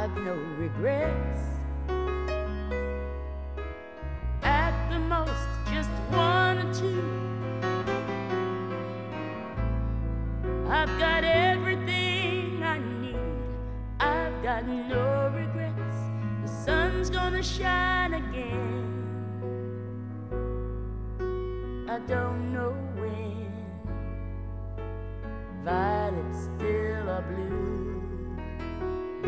I've no regrets. At the most, just one or two. I've got everything I need. I've got no regrets. The sun's gonna shine again. I don't know when. Violets still are blue.